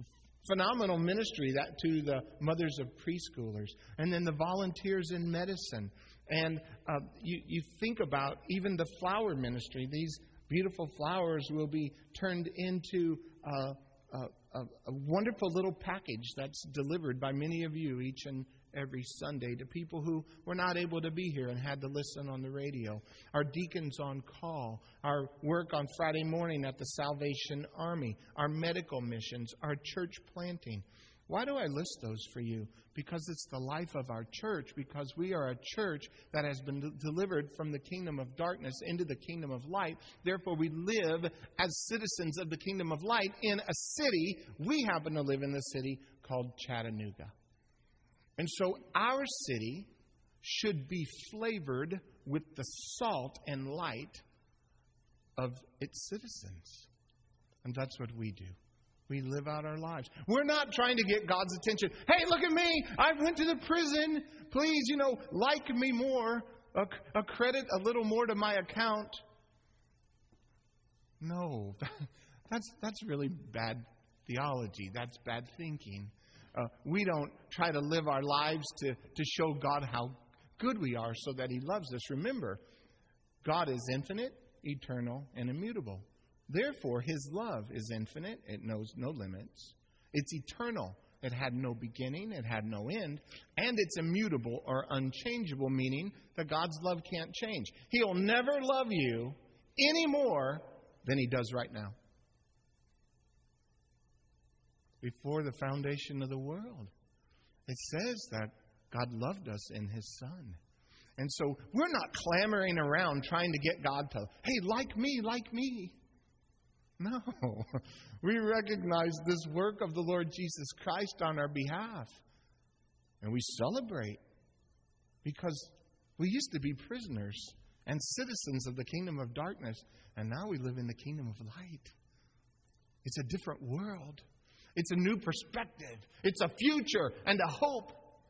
phenomenal ministry that to the mothers of preschoolers, and then the volunteers in medicine. And uh, you, you think about even the flower ministry. These beautiful flowers will be turned into uh, a, a, a wonderful little package that's delivered by many of you each and every Sunday to people who were not able to be here and had to listen on the radio. Our deacons on call, our work on Friday morning at the Salvation Army, our medical missions, our church planting. Why do I list those for you? Because it's the life of our church, because we are a church that has been delivered from the kingdom of darkness into the kingdom of light. Therefore, we live as citizens of the kingdom of light in a city. We happen to live in the city called Chattanooga. And so our city should be flavored with the salt and light of its citizens. And that's what we do. We live out our lives. We're not trying to get God's attention. Hey, look at me. I went to the prison. Please, you know, like me more. A, a credit a little more to my account. No, that's, that's really bad theology. That's bad thinking. Uh, we don't try to live our lives to, to show God how good we are so that He loves us. Remember, God is infinite, eternal, and immutable. Therefore, His love is infinite. It knows no limits. It's eternal. It had no beginning. It had no end. And it's immutable or unchangeable, meaning that God's love can't change. He'll never love you any more than He does right now. Before the foundation of the world, it says that God loved us in His Son. And so we're not clamoring around trying to get God to, hey, like me, like me. No. We recognize this work of the Lord Jesus Christ on our behalf. And we celebrate because we used to be prisoners and citizens of the kingdom of darkness. And now we live in the kingdom of light. It's a different world. It's a new perspective. It's a future and a hope.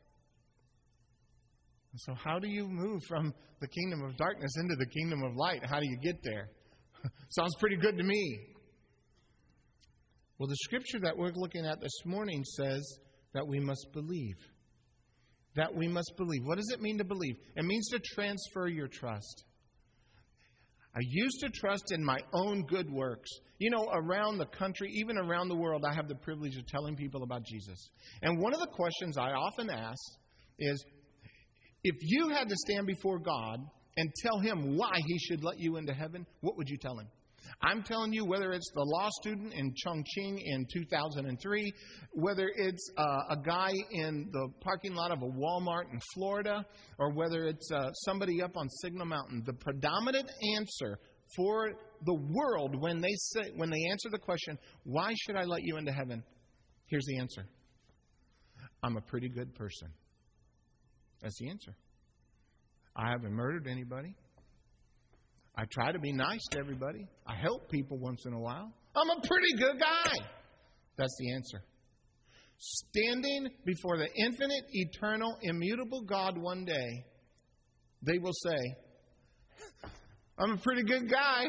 And so how do you move from the kingdom of darkness into the kingdom of light? How do you get there? Sounds pretty good to me. Well, the scripture that we're looking at this morning says that we must believe. That we must believe. What does it mean to believe? It means to transfer your trust. I used to trust in my own good works. You know, around the country, even around the world, I have the privilege of telling people about Jesus. And one of the questions I often ask is, if you had to stand before God and tell Him why He should let you into heaven, what would you tell Him? I'm telling you, whether it's the law student in Chongqing in two thousand three, whether it's uh, a guy in the parking lot of a Walmart in Florida, or whether it's uh, somebody up on Signal Mountain, the predominant answer for the world when they say, when they answer the question, why should I let you into heaven? Here's the answer. I'm a pretty good person. That's the answer. I haven't murdered anybody. I try to be nice to everybody. I help people once in a while. I'm a pretty good guy. That's the answer. Standing before the infinite, eternal, immutable God one day, they will say, I'm a pretty good guy.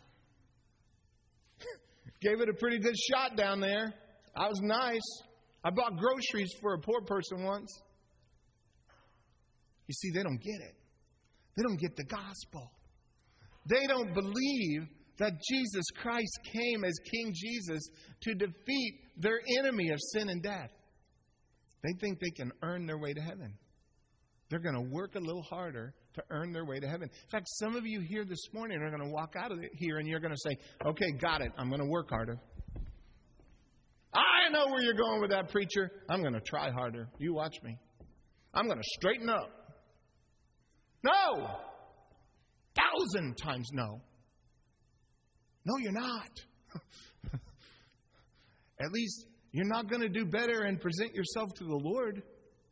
Gave it a pretty good shot down there. I was nice. I bought groceries for a poor person once. You see, they don't get it. They don't get the gospel. They don't believe that Jesus Christ came as King Jesus to defeat their enemy of sin and death. They think they can earn their way to heaven. They're going to work a little harder to earn their way to heaven. In fact, some of you here this morning are going to walk out of here and you're going to say, okay, got it. I'm going to work harder. I know where you're going with that, preacher. I'm going to try harder. You watch me. I'm going to straighten up. No! Thousand times no. No, you're not. At least you're not going to do better and present yourself to the Lord.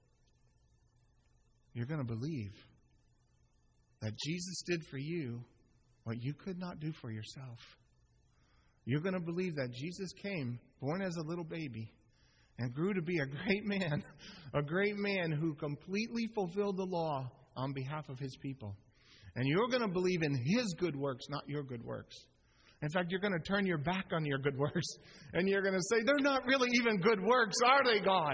You're going to believe that Jesus did for you what you could not do for yourself. You're going to believe that Jesus came, born as a little baby, and grew to be a great man, a great man who completely fulfilled the law on behalf of His people. And you're going to believe in His good works, not your good works. In fact, you're going to turn your back on your good works. And you're going to say, they're not really even good works, are they, God?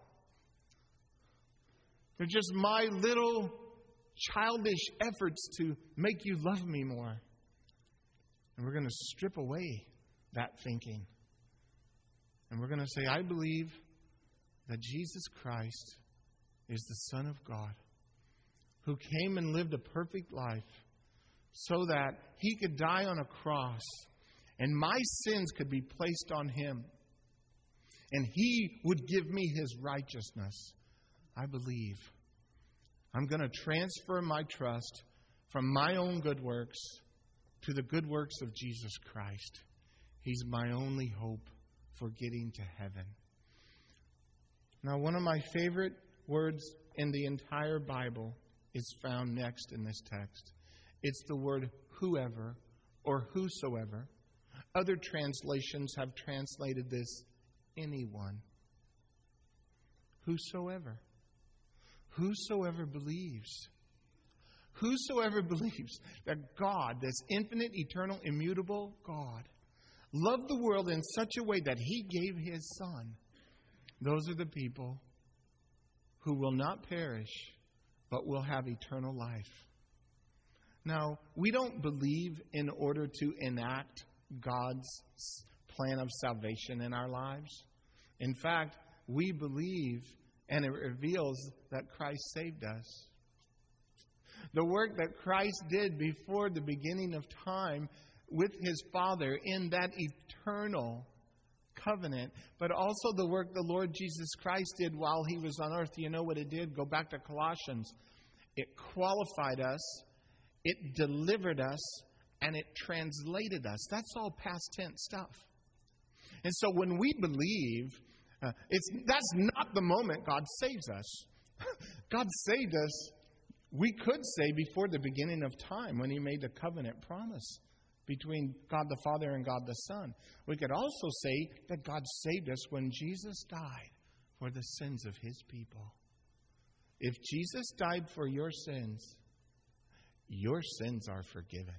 They're just my little childish efforts to make you love me more. And we're going to strip away that thinking. And we're going to say, I believe that Jesus Christ is the Son of God, who came and lived a perfect life so that He could die on a cross and my sins could be placed on Him. And He would give me His righteousness. I believe. I'm going to transfer my trust from my own good works to the good works of Jesus Christ. He's my only hope for getting to heaven. Now, one of my favorite words in the entire Bible is found next in this text. It's the word whoever or whosoever. Other translations have translated this anyone. Whosoever. Whosoever believes. Whosoever believes that God, this infinite, eternal, immutable God, loved the world in such a way that He gave His Son. Those are the people who will not perish, but will have eternal life. Now, we don't believe in order to enact God's plan of salvation in our lives. In fact, we believe, and it reveals that Christ saved us. The work that Christ did before the beginning of time with His Father in that eternal covenant, but also the work the Lord Jesus Christ did while He was on earth. You know what it did? Go back to Colossians. It qualified us, it delivered us, and it translated us. That's all past tense stuff. And so when we believe, uh, it's that's not the moment God saves us. God saved us, we could say, before the beginning of time when He made the covenant promise between God the Father and God the Son. We could also say that God saved us when Jesus died for the sins of His people. If Jesus died for your sins, your sins are forgiven.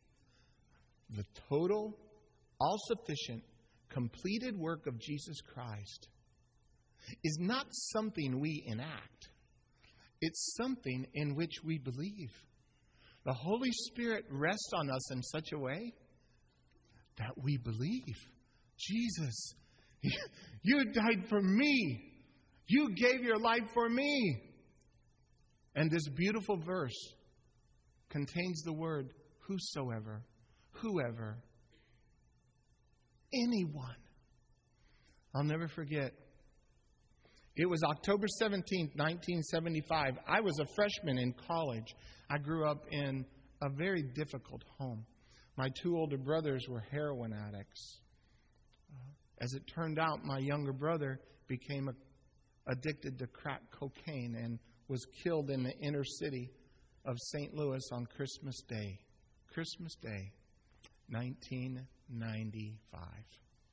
The total, all-sufficient, completed work of Jesus Christ is not something we enact. It's something in which we believe. The Holy Spirit rests on us in such a way that we believe. Jesus, you died for me. You gave your life for me. And this beautiful verse contains the word whosoever, whoever, anyone. I'll never forget. It was October seventeenth, nineteen seventy-five. I was a freshman in college. I grew up in a very difficult home. My two older brothers were heroin addicts. As it turned out, my younger brother became a, addicted to crack cocaine and was killed in the inner city of Saint Louis on Christmas Day. Christmas Day, nineteen ninety-five.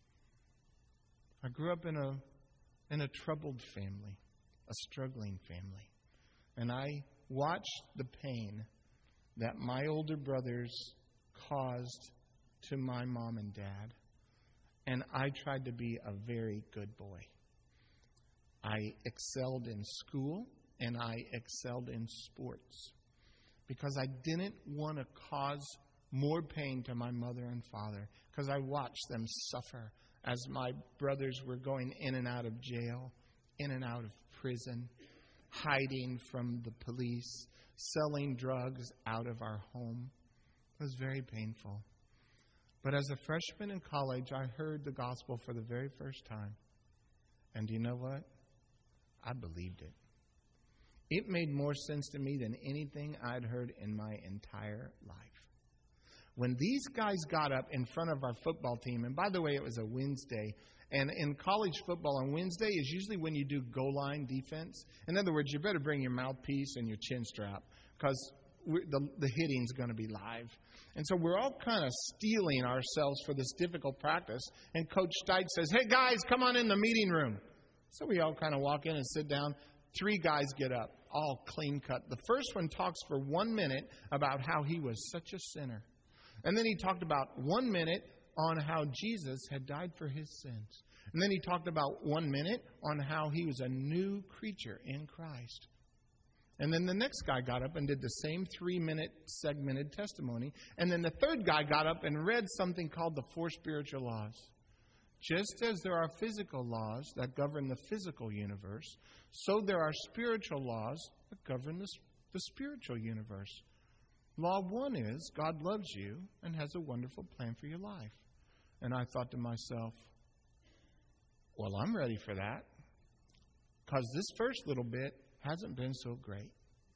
I grew up in a in a troubled family, a struggling family. And I watched the pain that my older brothers caused to my mom and dad. And I tried to be a very good boy. I excelled in school and I excelled in sports because I didn't want to cause more pain to my mother and father, because I watched them suffer as my brothers were going in and out of jail, in and out of prison, hiding from the police, selling drugs out of our home. It was very painful. But as a freshman in college, I heard the gospel for the very first time. And do you know what? I believed it. It made more sense to me than anything I'd heard in my entire life. When these guys got up in front of our football team, and by the way, it was a Wednesday, and in college football on Wednesday is usually when you do goal line defense. In other words, you better bring your mouthpiece and your chin strap because the, the hitting's going to be live. And so we're all kind of steeling ourselves for this difficult practice. And Coach Stike says, hey, guys, come on in the meeting room. So we all kind of walk in and sit down. Three guys get up, all clean cut. The first one talks for one minute about how he was such a sinner. And then he talked about one minute on how Jesus had died for his sins. And then he talked about one minute on how he was a new creature in Christ. And then the next guy got up and did the same three-minute segmented testimony. And then the third guy got up and read something called the four spiritual laws. Just as there are physical laws that govern the physical universe, so there are spiritual laws that govern the, the spiritual universe. Law one is God loves you and has a wonderful plan for your life. And I thought to myself, well, I'm ready for that, because this first little bit hasn't been so great.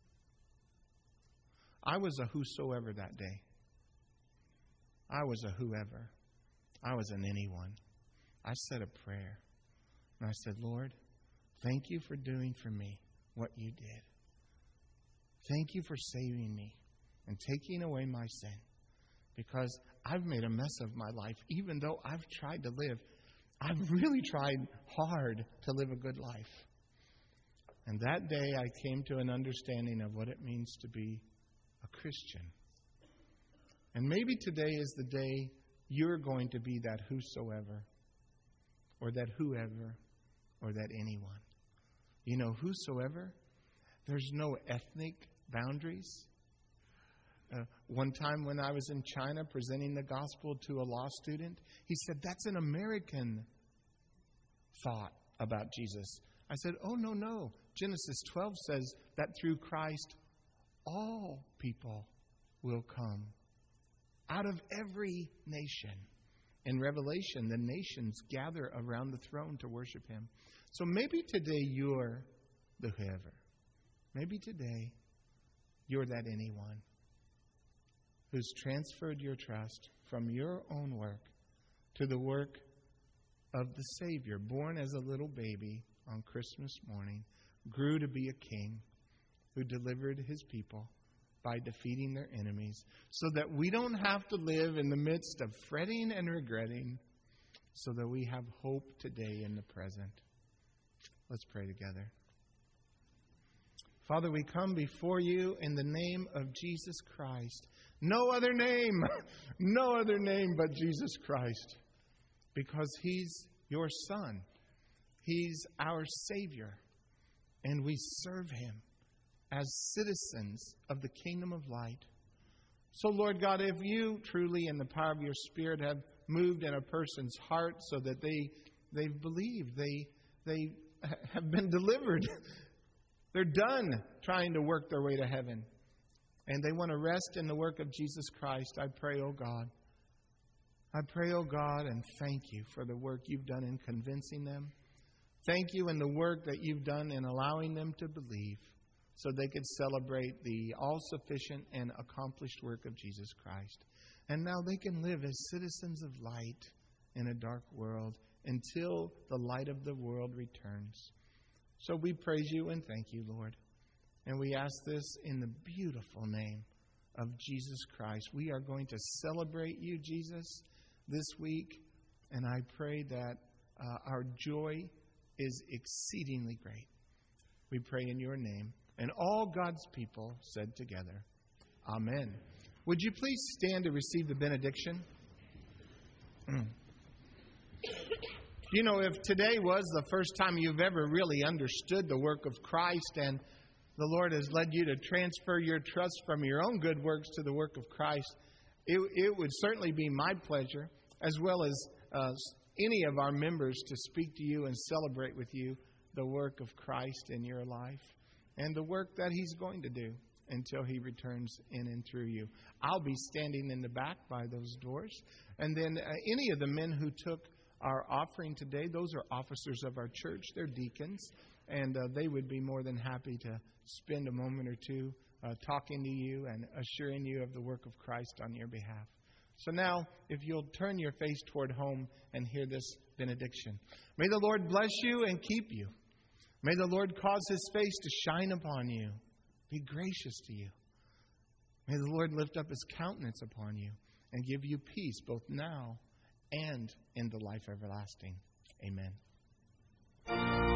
I was a whosoever that day. I was a whoever. I was an anyone. I said a prayer. And I said, Lord, thank you for doing for me what you did. Thank you for saving me and taking away my sin. Because I've made a mess of my life, even though I've tried to live. I've really tried hard to live a good life. And that day I came to an understanding of what it means to be a Christian. And maybe today is the day you're going to be that whosoever, or that whoever, or that anyone. You know, whosoever, there's no ethnic boundaries. Uh, one time when I was in China presenting the gospel to a law student, he said, that's an American thought about Jesus. I said, oh, no, no. Genesis twelve says that through Christ, all people will come out of every nation. In Revelation, the nations gather around the throne to worship him. So maybe today you're the whoever. Maybe today you're that anyone who's transferred your trust from your own work to the work of the Savior, born as a little baby on Christmas morning, grew to be a king who delivered his people by defeating their enemies, so that we don't have to live in the midst of fretting and regretting, so that we have hope today in the present. Let's pray together. Father, we come before you in the name of Jesus Christ. No other name, no other name but Jesus Christ, because he's your Son. He's our Savior, and we serve him as citizens of the kingdom of light. So, Lord God, if you truly, in the power of your Spirit, have moved in a person's heart so that they, they've believed, they, they have been delivered, they're done trying to work their way to heaven, and they want to rest in the work of Jesus Christ, I pray, oh God, I pray, oh God, and thank you for the work you've done in convincing them. Thank you in the work that you've done in allowing them to believe, so they could celebrate the all-sufficient and accomplished work of Jesus Christ. And now they can live as citizens of light in a dark world until the light of the world returns. So we praise you and thank you, Lord. And we ask this in the beautiful name of Jesus Christ. We are going to celebrate you, Jesus, this week. And I pray that uh, our joy is exceedingly great. We pray in your name. And all God's people said together, Amen. Would you please stand to receive the benediction? You know, if today was the first time you've ever really understood the work of Christ, and the Lord has led you to transfer your trust from your own good works to the work of Christ, it, it would certainly be my pleasure, as well as uh, any of our members, to speak to you and celebrate with you the work of Christ in your life, and the work that he's going to do until he returns in and through you. I'll be standing in the back by those doors. And then uh, any of the men who took our offering today, those are officers of our church. They're deacons. And uh, they would be more than happy to spend a moment or two uh, talking to you and assuring you of the work of Christ on your behalf. So now, if you'll turn your face toward home and hear this benediction. May the Lord bless you and keep you. May the Lord cause his face to shine upon you, be gracious to you. May the Lord lift up his countenance upon you and give you peace both now and in the life everlasting. Amen.